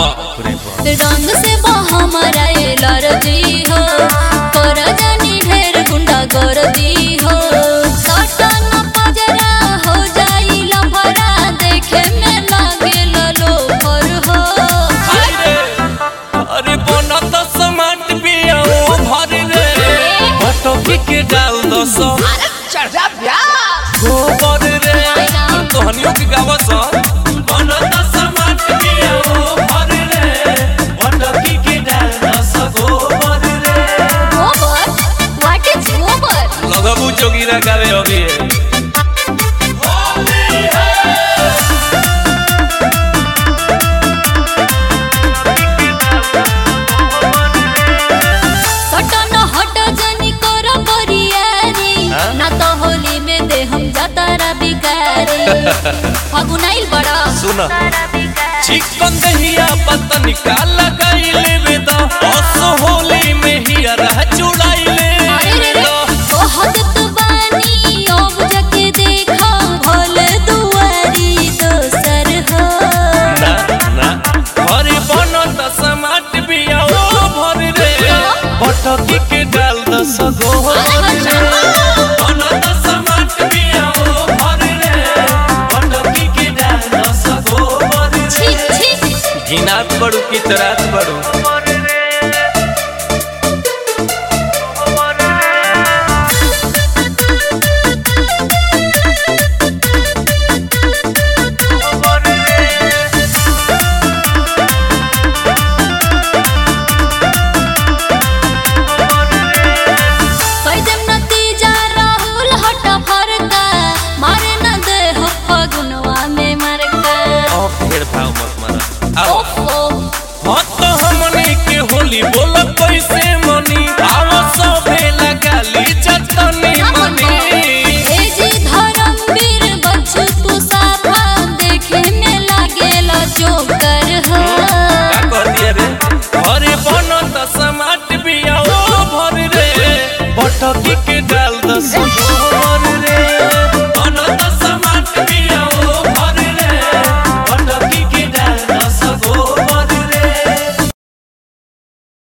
बाप रे बाप। रंग से हमारा एलर्जी हो, कर जानी ढेर गुंडा कर दी हो। सटन पजरा हो जाई लफड़ा, देखे में लागे लो भर हो। अरे बना तो समाट पिया ओ भर रे, बटोकी के डाल दो सो चढ़ जा प्यार गोबर रे। तोहनियों की गावस बना तो समाट पिया ओ भर रे, बटोकी के डाल दो सो गोबर रे। गोबर? What is गोबर? लगबू जोगीरा गावे अभी सटन हट जनी कर बरियारी, ना तो होली में दे हम जतारा बिगारी। फगुनाइल बड़ा सुना चिकन दहिया पता निकाल गईले वेदा, बस होली में ही रह चुड़ाइले कहत बानी अब जके देखा भोले दुआरी दोसर हो। ना ना हरी बनत समाट बिया ओ भर रे, बटकी के डाल दस गोबर रे। बनत समाट बिया ओ भर रे, बटकी के डाल दस गोबर रे। छी छी घिनात बड़ू की तरात बड़ू।